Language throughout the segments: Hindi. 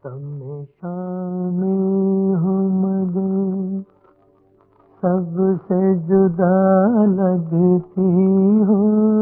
में शामिल हो मगर सबसे जुदा लगती हो।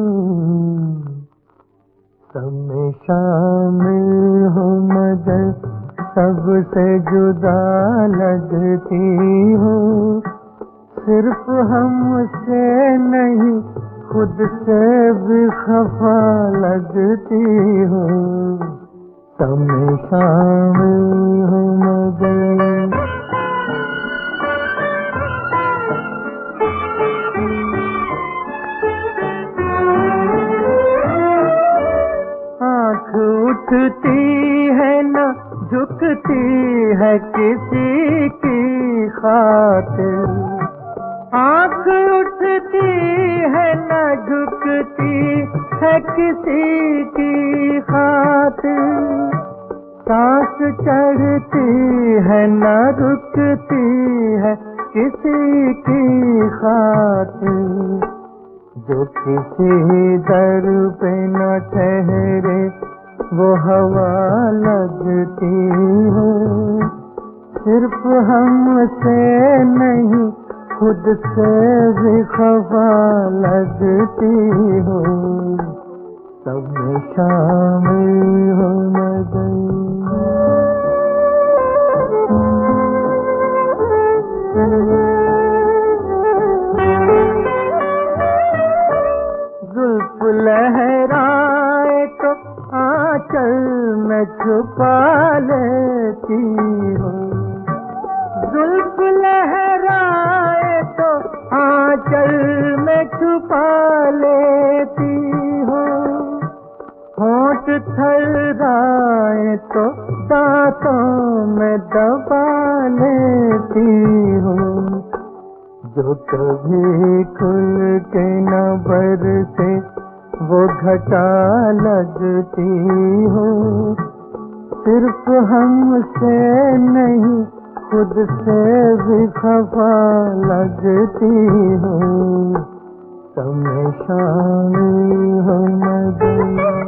सब में शामिल हो मगर सबसे जुदा लगती हो। सिर्फ हमसे नहीं खुद से भी खफा लगती हो। सब में शामिल हो मगर आँख उठती है न झुकती है किसी की खातिर। आँख उठती है न झुकती है किसी की खातिर। सांस चढ़ती है न रुकती है किसी की खातिर। जो किसी दर पे न ठहरे वो हवा लगती हो। सिर्फ हमसे नहीं खुद से भी खफा लगती हो। सब में शामिल हो मगर जुल्फ लहराए तो आंचल में छुपा लेती हो। जुल्फ लहराए तो आंचल में छुपा लेती हो। होंठ थर्राए तो दांतों में दबा लेती हो। जो कभी खुल के न बरसे वो घटा लगती हो। सिर्फ हमसे नहीं खुद से भी खफा लगती हो। सब में शामिल हो मगर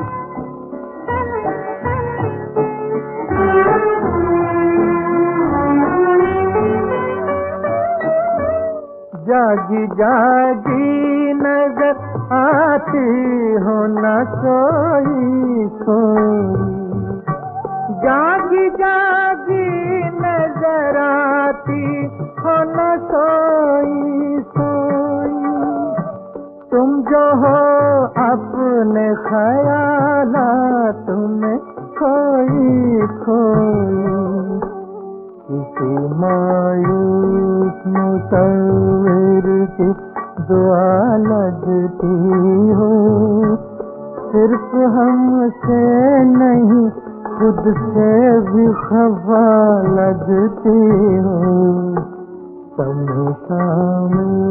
जागी जागी नजर आती हो न सोई सोई। जागी जागी नजर आती हो न सोई सोई। तुम जो हो अपने ख्यालात में खोई खोई। किसी मायूस मुसव्विर की दुआ लगती हो। सिर्फ हमसे नहीं खुद से भी खफा लगती हो। सब में शामिल